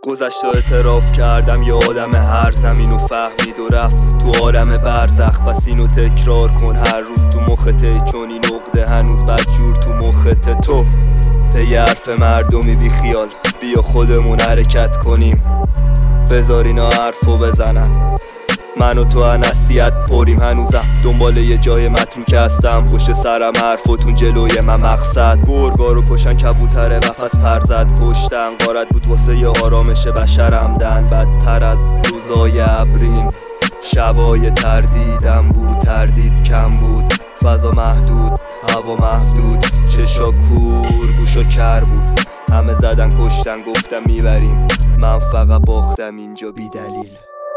گذشته اعتراف کردم یه آدم هر زمینو فهمید و رفت تو عالم برزخ. پس اینو تکرار کن هر روز تو مخته، چون این عقده هنوز بدجور تو مخته. تو پی حرف مردمی بی خیال، بیا خودمون حرکت کنیم، بذار اینا حرفو بزنن. من و تو نصیحت پریم، هنوزم دنبال یه جای متروک هستم. پشت سرم حرفاتون جلوی من مقصد. گرگا رو کشن کبوتر قفس پر زد، کشتن غارت بود واسه یه آرامش بشرمدن. بدتر از روزای ابرین شبای تردیدم بود، تردید کم بود، فضا محدود، هوا محدود، چشا کور گوشا کر بود. همه زدن کشتن گفتم میبریم، من فقط باختم اینجا بی دلیل.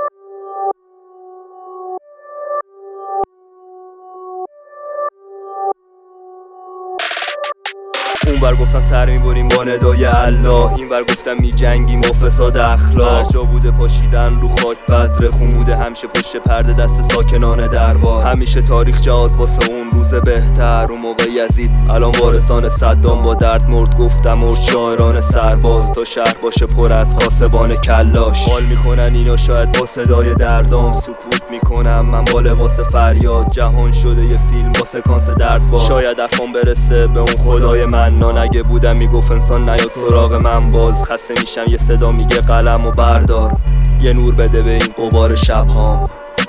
اونور گفتن سر میبریم با ندای الله، اینور گفتن میجنگیم با فساد اخلاق. هر جا بوده پاشیدن رو خاک بذر خون بوده، همیشه پشت پرده دست ساکنان دربار. همیشه تاریخ جهاد واسه اون روز بهتر، اون موقع یزید الان وارثان صدام با درد مرد. گفتم مرد شاعران سرباز تا شهر باشه پر از کاسبان کلاش. حال میکنن اینا شاید با صدای دردام، سکوت میکنم من با لباس فریاد. جهان شده یه فیلم با سکانس دردباز، شاید افام برسه به اون خدای من. اگه بودم میگفت انسان نیاد سراغ من باز. خسته میشم یه صدا میگه قلم و بردار، یه نور بده به این غبار شبهام.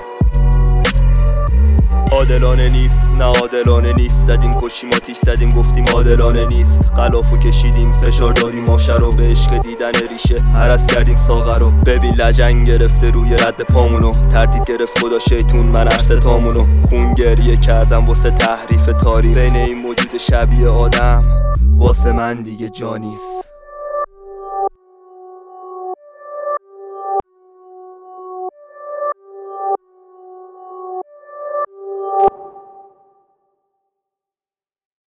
عادلانه نیست، نه عادلانه نیست. زدیم کشیم آتیش زدیم گفتیم عادلانه نیست. غلافو کشیدیم فشار دادیم ماشه رو، به عشق دیدن ریشه هرس کردیم ساغر رو. ببین لجنگ گرفته روی رد پامونو، تردید گرفت خدا شیطون من هر ستامونو. خون گریه کردم واسه تحریف تاریخ، بین این موجود شبیه آدم واسه من دیگه جا نیست.